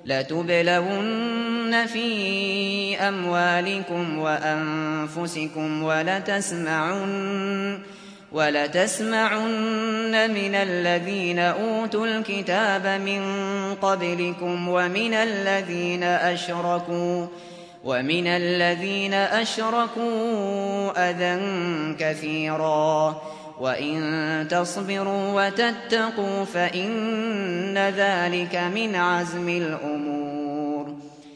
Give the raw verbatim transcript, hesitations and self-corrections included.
لتبلون في أموالكم وأنفسكم ولتسمعن, ولتسمعن من الذين أوتوا الكتاب من قبلكم ومن الذين أشركوا ومن الذين أشركوا أذى كثيرا وإن تصبروا وتتقوا فإن ذلك من عزم الأمور.